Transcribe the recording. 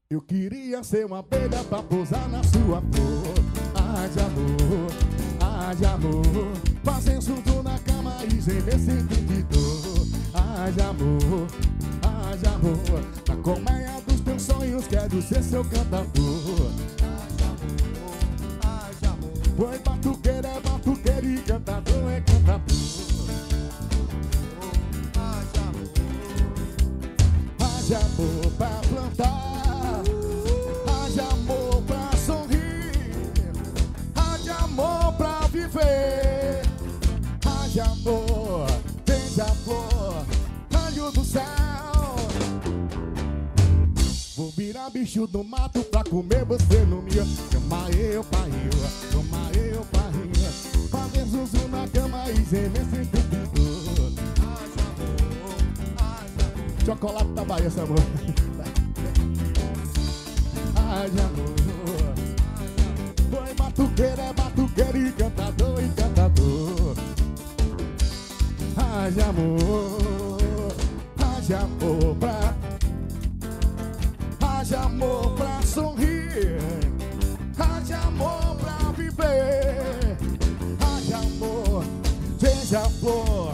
Eu queria ser uma abelha pra pousar na sua flor. Ah de amor, fazer junto na cama e gemer sem pedir dor. Ah de amor, na colmeia dos teus sonhos quero ser seu cantador. Ah de amor, foi batuqueiro é batuqueiro e cantador é cantador. Ah de amor pra plantar, haja amor pra sorrir, haja amor pra viver, haja amor, beija-flor, raio do céu. Vou virar bicho do mato pra comer você no meu. Chama eu pra rir, chama eu pra rir, fazer zuzu na cama e gemer sem pedido. Haja amor, haja amor. Chocolate da Bahia, esse amor. Haja amor, foi batuqueiro é batuqueiro e cantador e cantador. Haja amor, haja amor pra, haja amor pra sorrir, haja amor pra viver, haja amor, beija-flor,